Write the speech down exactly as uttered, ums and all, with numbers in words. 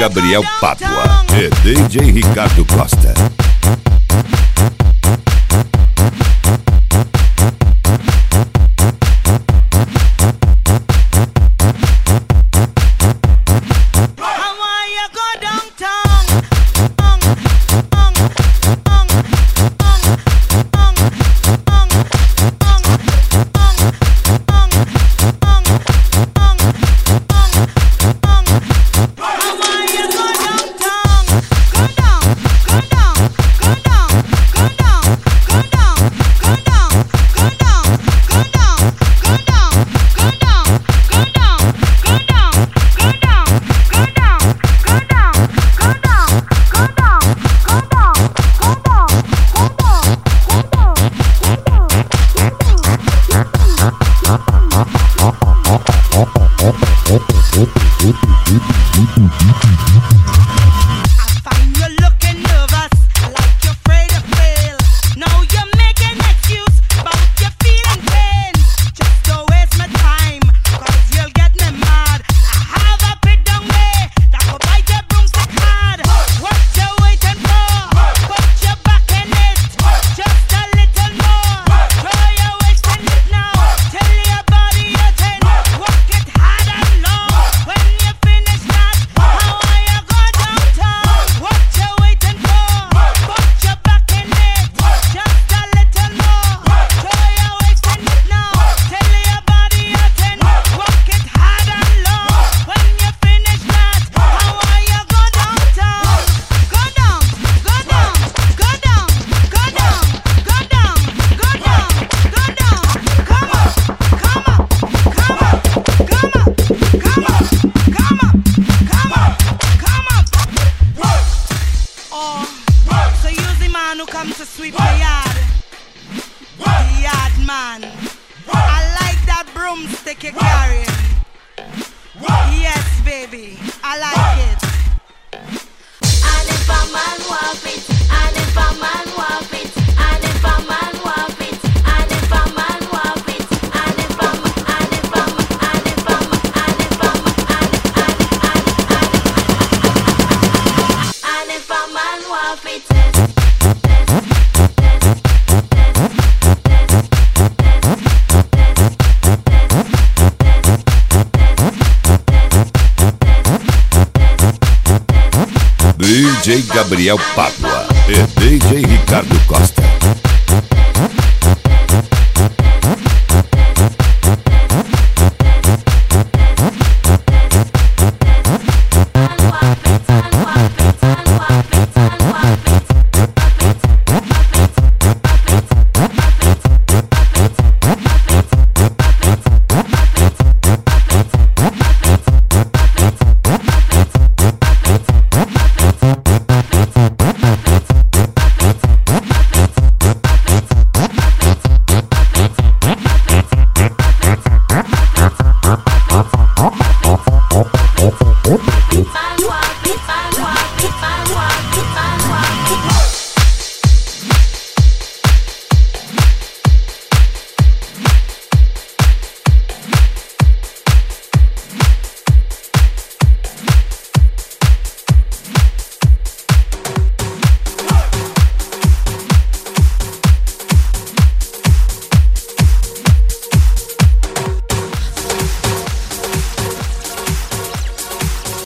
Gabriel Pádua e D J Ricardo Costa. To sweep the yard, the yard man. I like that broomstick you're carrying. Yes, baby, I like it. And if a man walk it, and if a man walk it, and if a man walk it, and if a man walk it, and if a man, and if a man, and if a man, and if a man, and if a man walk it. D J Gabriel Pádua e D J Ricardo Costa.